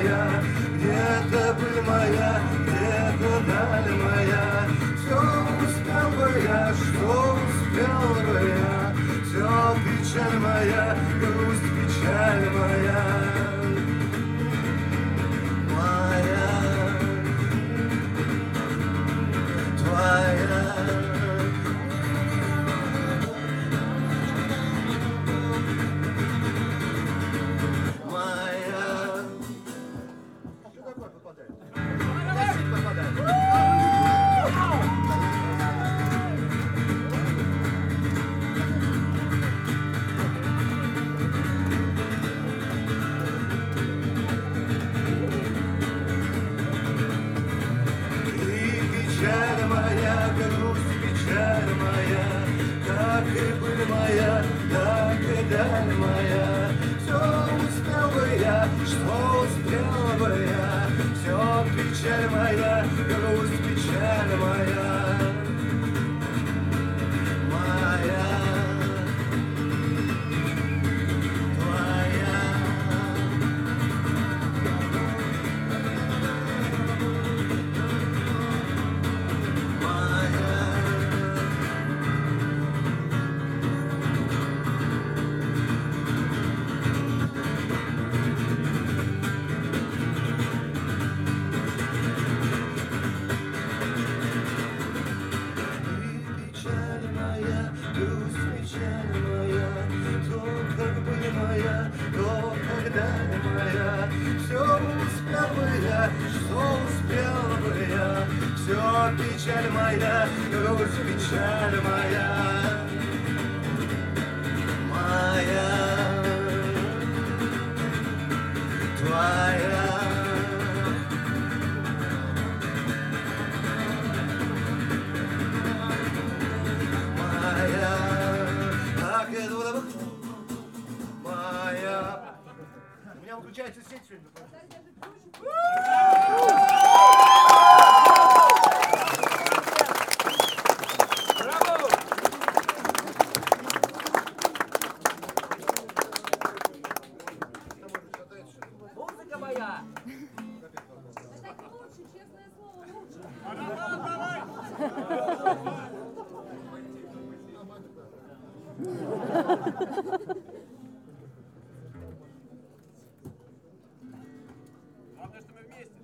моя, где-то быль моя, где-то даль моя. Все успел бы я, что успел бы я. Все печаль моя, грусть, печаль моя. Моя, твоя. Печаль моя, грусть, печаль моя, моя, твоя. Печаль моя, грусть, печаль моя, моя, твоя. Моя, так и было, моя. У меня выключается сеть сегодня. Главное, что мы вместе.